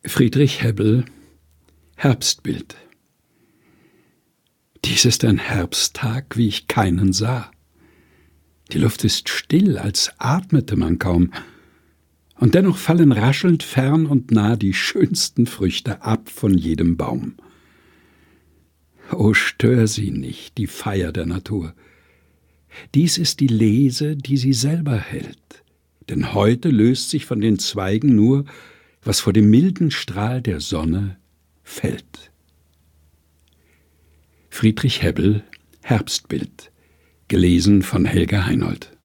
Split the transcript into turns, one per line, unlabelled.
Friedrich Hebbel, Herbstbild. Dies ist ein Herbsttag, wie ich keinen sah. Die Luft ist still, als atmete man kaum, und dennoch fallen raschelnd fern und nah die schönsten Früchte ab von jedem Baum. O stör sie nicht, die Feier der Natur. Dies ist die Lese, die sie selber hält, denn heute löst sich von den Zweigen nur, was vor dem milden Strahl der Sonne fällt. Friedrich Hebbel, Herbstbild, gelesen von Helga Heinold.